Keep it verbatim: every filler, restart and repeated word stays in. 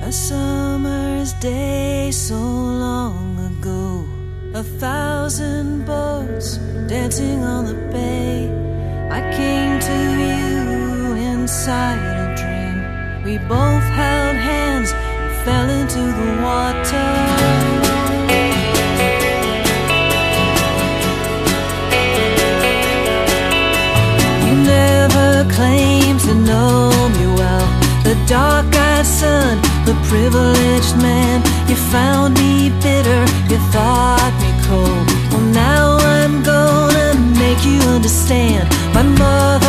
A summer's day so long ago, a thousand boats dancing on the bay. I came to you inside a dream. We both held hands and fell into the water. You never claimed to know me well, the dark-eyed son, the privileged man. You found me bitter, you thought me cold. Well, now I'm gonna make you understand. My mother